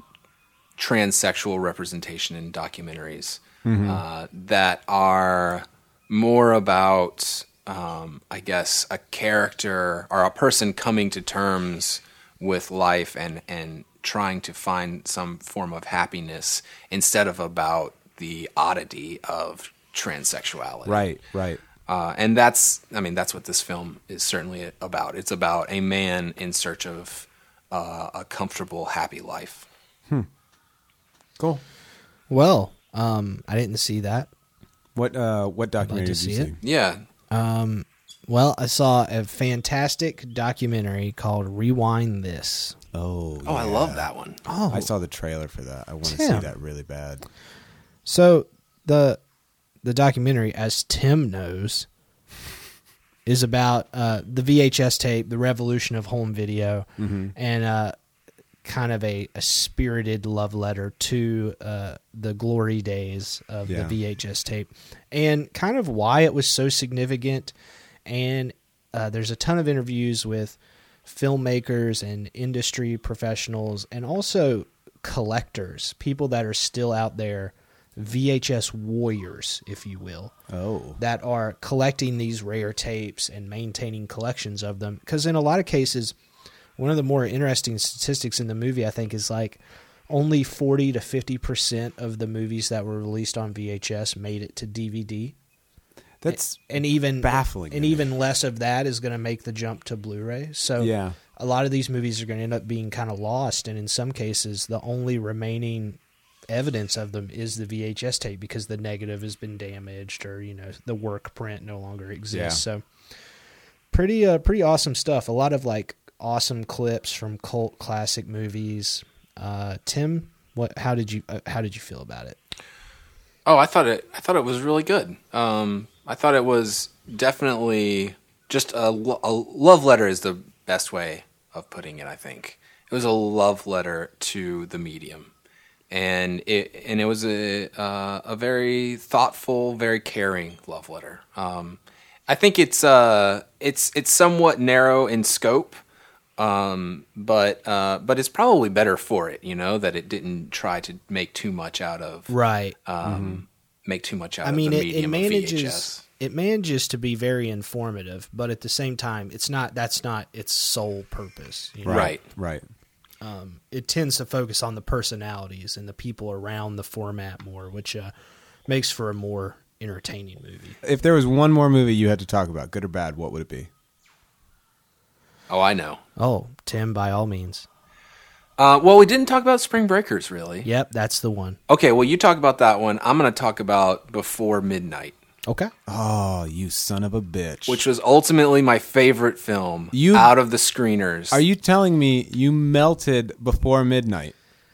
transsexual representation in documentaries that are more about, I guess, a character or a person coming to terms with life and trying to find some form of happiness instead of about the oddity of transsexuality. Right. And that's what this film is certainly about. It's about a man in search of a comfortable, happy life. Cool. well, I didn't see that. What documentary did you see? Yeah. Well, I saw a fantastic documentary called Rewind This. Oh, I love that one. Oh, I saw the trailer for that. I want to see Tim. that really bad. So the documentary, as Tim knows, is about the VHS tape, the revolution of home video, and kind of a spirited love letter to the glory days of the VHS tape, and kind of why it was so significant. And there's a ton of interviews with filmmakers and industry professionals, and also collectors, people that are still out there, VHS warriors, if you will, that are collecting these rare tapes and maintaining collections of them. Because in a lot of cases, one of the more interesting statistics in the movie, I think, is like only 40 to 50% of the movies that were released on VHS made it to DVD. That's and even baffling. And even less of that is going to make the jump to Blu-ray. So a lot of these movies are going to end up being kind of lost, and in some cases, the only remaining evidence of them is the VHS tape because the negative has been damaged or, the work print no longer exists. Yeah. So pretty awesome stuff. A lot of like awesome clips from cult classic movies. Tim, how did you feel about it? Oh, I thought it was really good. I thought it was definitely just a love letter is the best way of putting it. I think it was a love letter to the medium, and it was a very thoughtful, very caring love letter. I think it's somewhat narrow in scope. But it's probably better for it, that it didn't try to make too much out of right. Make too much out of the medium of VHS. It manages to be very informative, but at the same time, that's not its sole purpose. Right. It tends to focus on the personalities and the people around the format more, which makes for a more entertaining movie. If there was one more movie you had to talk about, good or bad, what would it be? Oh, I know. Oh, Tim, by all means. Well, we didn't talk about Spring Breakers, really. Yep, that's the one. Okay, well, you talk about that one. I'm going to talk about Before Midnight. Okay. Oh, you son of a bitch. Which was ultimately my favorite film out of the screeners. Are you telling me you melted Before Midnight?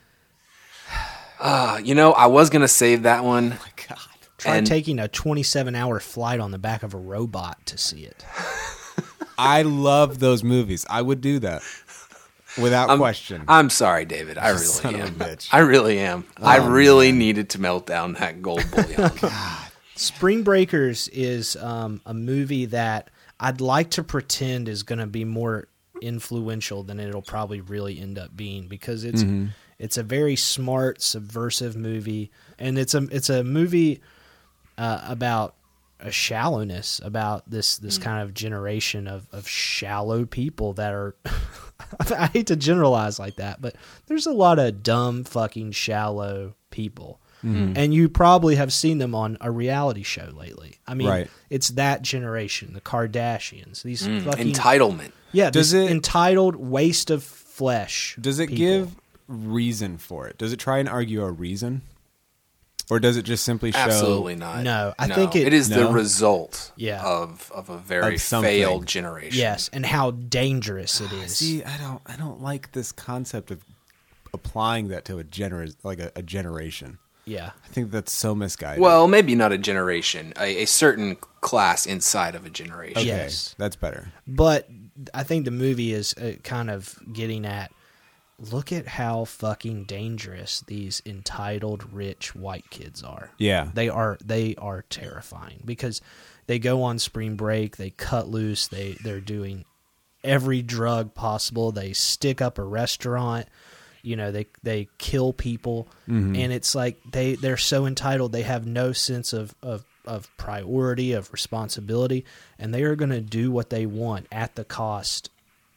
I was going to save that one. Oh, my God. Try taking a 27-hour flight on the back of a robot to see it. I love those movies. I would do that without question. I'm sorry, David. I really am. Bitch. I really am. Oh, I really needed to melt down that gold bullion. God. Spring Breakers is a movie that I'd like to pretend is going to be more influential than it'll probably really end up being because it's a very smart, subversive movie, and it's a movie about a shallowness, about this kind of generation of shallow people that are I hate to generalize like that, but there's a lot of dumb fucking shallow people. And you probably have seen them on a reality show lately. I mean, It's that generation, the Kardashians, these fucking entitlement. Yeah, entitled waste of flesh. Does it give reason for it? Does it try and argue a reason? Or does it just simply show? Absolutely not. No, I think it is the result of a very failed generation. Yes, and how dangerous it is. See, I don't like this concept of applying that to a generation. Yeah. I think that's so misguided. Well, maybe not a generation, a certain class inside of a generation. Okay, yes. That's better. But I think the movie is kind of getting at, look at how fucking dangerous these entitled rich white kids are. Yeah. They are terrifying because they go on spring break, they cut loose, they're doing every drug possible, they stick up a restaurant, they kill people, and it's like they're so entitled, they have no sense of priority, of responsibility, and they are going to do what they want at the cost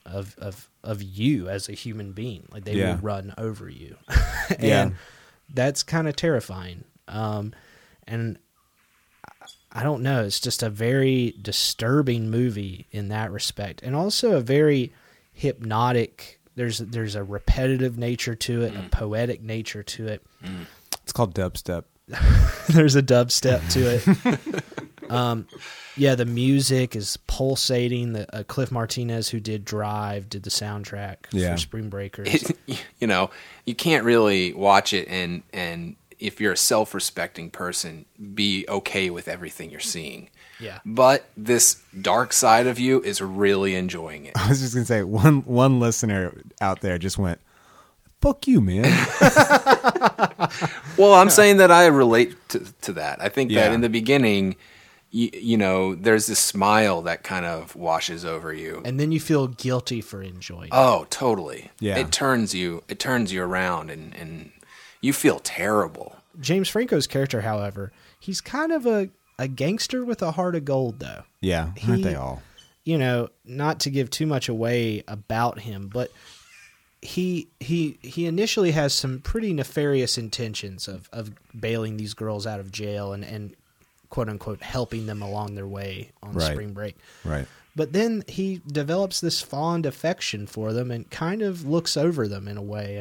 of you as a human being. Like they will run over you. And that's kind of terrifying. And I don't know, it's just a very disturbing movie in that respect. And also a very hypnotic, there's a repetitive nature to it, a poetic nature to it. It's called dubstep. There's a dubstep to it. The music is pulsating. Cliff Martinez, who did Drive, did the soundtrack for Spring Breakers. You can't really watch it and if you're a self-respecting person, be okay with everything you're seeing. Yeah. But this dark side of you is really enjoying it. I was just going to say, one listener out there just went, fuck you, man. Well, I'm saying that I relate to that. I think that in the beginning, there's this smile that kind of washes over you. And then you feel guilty for enjoying it. Oh, totally. Yeah. It turns you around and you feel terrible. James Franco's character, however, he's kind of a gangster with a heart of gold, though. Yeah, aren't they all? Not to give too much away about him, but he initially has some pretty nefarious intentions of bailing these girls out of jail and quote unquote helping them along their way on spring break. Right. But then he develops this fond affection for them and kind of looks over them in a way. And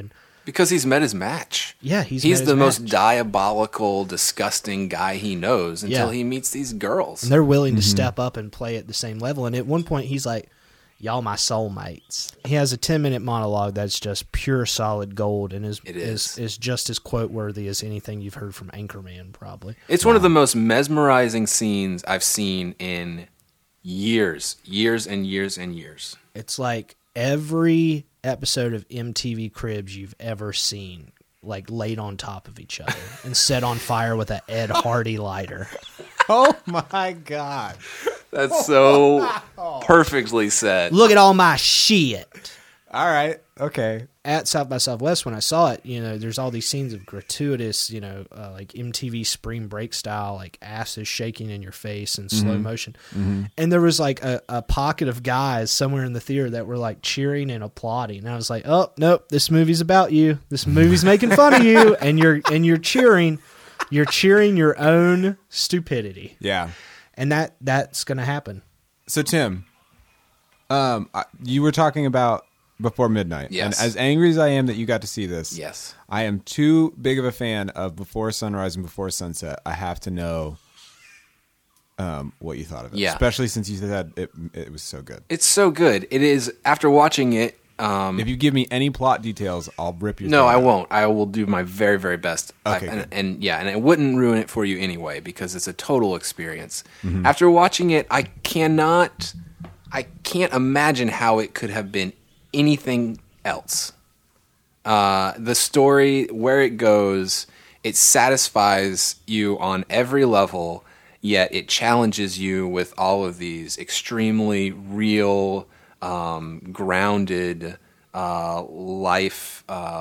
Because he's met his match. Yeah, he's the met his most match. diabolical, disgusting guy he knows until he meets these girls. And they're willing to step up and play at the same level. And at one point, he's like, y'all my soulmates. He has a 10-minute monologue that's just pure solid gold and is just as quote-worthy as anything you've heard from Anchorman, probably. It's one of the most mesmerizing scenes I've seen in years and years and years. It's like every episode of MTV Cribs you've ever seen, like laid on top of each other and set on fire with an Ed Hardy lighter. Oh my God. That's so perfectly said. Look at all my shit. All right. Okay. At South by Southwest, when I saw it, there's all these scenes of gratuitous, like MTV Spring Break style, like asses shaking in your face in slow motion. Mm-hmm. And there was like a pocket of guys somewhere in the theater that were like cheering and applauding. And I was like, oh, nope, this movie's about you. This movie's making fun of you. And you're cheering. You're cheering your own stupidity. Yeah. And that's going to happen. So, Tim, you were talking about Before Midnight. Yes. And as angry as I am that you got to see this, yes, I am too big of a fan of Before Sunrise and Before Sunset. I have to know what you thought of it. Yeah. Especially since you said it was so good. It's so good. It is, after watching it... if you give me any plot details, I'll rip your No, thing I out. won't. I will do my very, very best. Okay. And it wouldn't ruin it for you anyway, because it's a total experience. Mm-hmm. After watching it, I can't imagine how it could have been anything else. The story, where it goes, it satisfies you on every level, yet it challenges you with all of these extremely real, grounded life.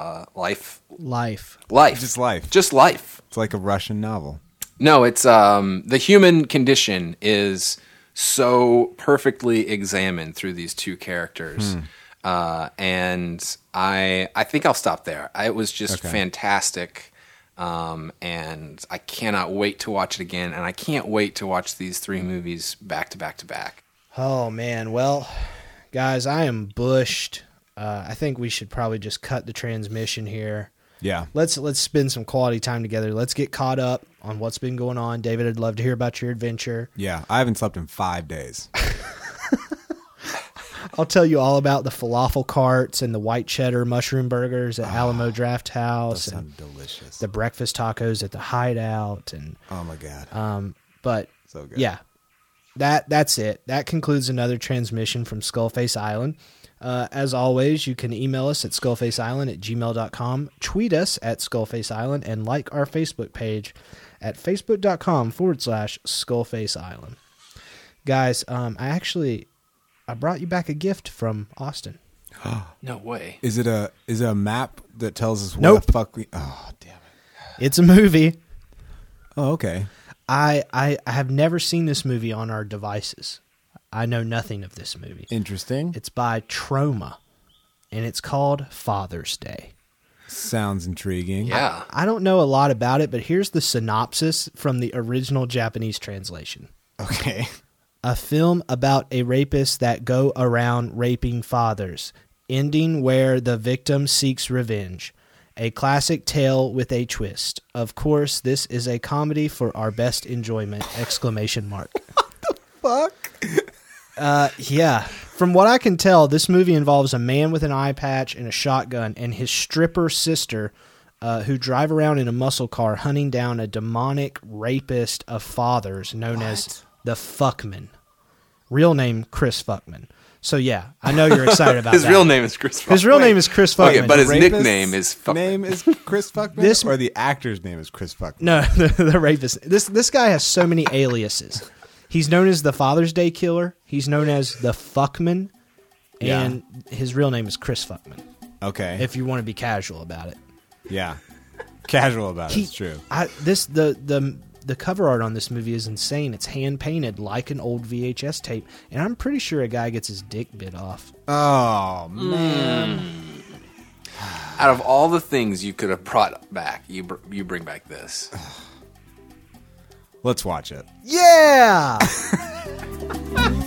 Just life. Just life. It's like a Russian novel. No, it's the human condition is so perfectly examined through these two characters. And I think I'll stop there. It was just fantastic. And I cannot wait to watch it again. And I can't wait to watch these three movies back to back to back. Oh, man. Well, guys, I am bushed. I think we should probably just cut the transmission here. Yeah. Let's spend some quality time together. Let's get caught up on what's been going on. David, I'd love to hear about your adventure. Yeah. I haven't slept in 5 days. I'll tell you all about the falafel carts and the white cheddar mushroom burgers at Alamo Draft House. Those and sound delicious. The breakfast tacos at the Hideout. And oh, my God. But, so good. Yeah, that's it. That concludes another transmission from Skullface Island. As always, you can email us at skullfaceisland@gmail.com, tweet us at Skullface Island, and like our Facebook page at facebook.com/Skullface Island. Guys, I brought you back a gift from Austin. No way. Is it a map that tells us Nope. what the fuck we... Oh, damn it. It's a movie. Oh, okay. I have never seen this movie on our devices. I know nothing of this movie. Interesting. It's by Troma, and it's called Father's Day. Sounds intriguing. Yeah. I don't know a lot about it, but here's the synopsis from the original Japanese translation. Okay. A film about a rapist that go around raping fathers, ending where the victim seeks revenge. A classic tale with a twist. Of course, this is a comedy for our best enjoyment! ! What the fuck? Yeah. From what I can tell, this movie involves a man with an eye patch and a shotgun and his stripper sister who drive around in a muscle car hunting down a demonic rapist of fathers known as the Fuckman. Real name, Chris Fuckman. So, yeah, I know you're excited about His that. real name is Chris Fuckman. His real name is Chris Fuckman. Okay, but his rapist's nickname is Fuckman. name is Chris Fuckman? Or the actor's name is Chris Fuckman? No, the rapist. This guy has so many aliases. He's known as the Father's Day Killer. He's known as the Fuckman. And his real name is Chris Fuckman. Okay. If you want to be casual about it. Yeah. Casual about it. It's true. The cover art on this movie is insane. It's hand painted like an old VHS tape, and I'm pretty sure a guy gets his dick bit off. Oh man! Out of all the things you could have brought back, you bring back this. Let's watch it. Yeah.